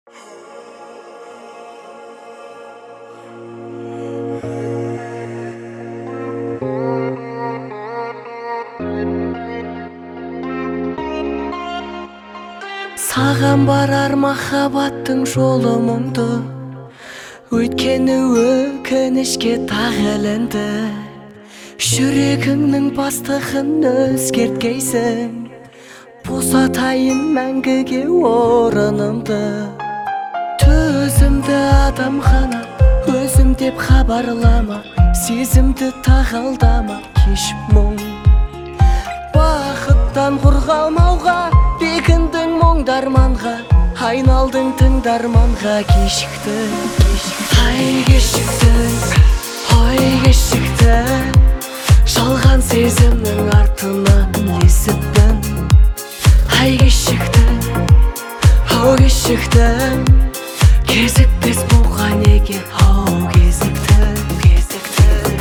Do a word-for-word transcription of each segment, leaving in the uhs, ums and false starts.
Саған барар махаббаттың жолы мұңды, өйткені өкінішке тағылынды. Жүрегіңнің бастығын өзгерткейсің, босатайын мәңгіге орынымды. Төзімді адам ғана өзім деп хабарлама, сезімді тағалдама, кеш мұң. Бақыттан қорғалмауға бекіндің мұңдарманға, айналдың тыңдарманға. Кешіктің, ай кешіктің, ой кешіктің, жалған сезімнің артынан есіптің. Ай кешіктің, ой кешіктің, кезікпес болған неге ау кезіктің, кезіктің.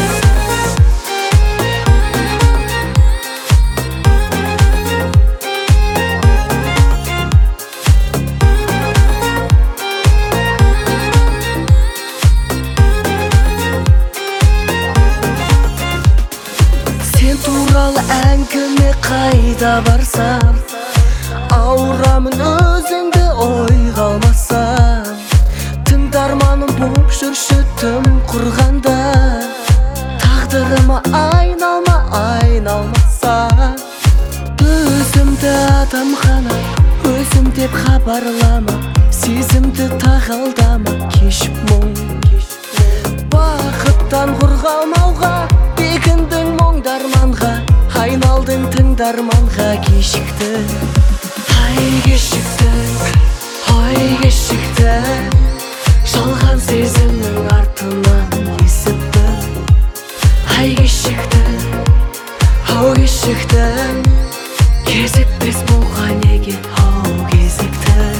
Туралы әңгіме қайда барсам, ауырамын өзіңді ойға алмасам. Тыңдарманым боп жүрші тым құрғанда, тағдырыма айналма, айналмаса. Өзімді адам ғана өзім деп хабарлама, сезімді тағалдама, кеш мұң. Бақыттан қорғалмауға бекіндің мұңдарманға, айналдың тыңдарманға. Кешіктің, ай кешіктің, ой кешіктің, жалған сезімнің артынан есіптің. Ай кешіктің, ой кешіктің, кезікпес болған неге ау кезіктің.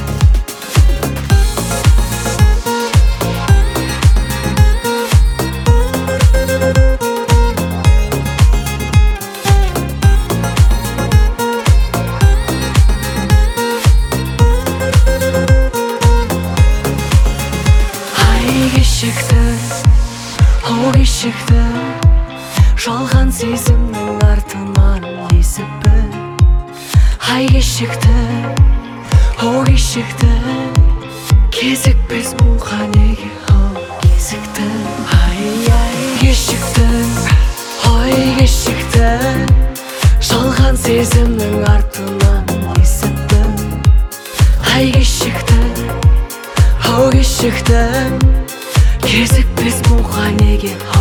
Ау кешіктің, жалған сезімнің артынан есіппін. Ай кешіктің, ау кешіктің, кезікпес болған неге ау кезіктің. Ай-ай кешіктің, ой кешіктің, жалған сезімнің артынан есіппін. Ай кешіктің, ау кешіктің, кезікпес болған неге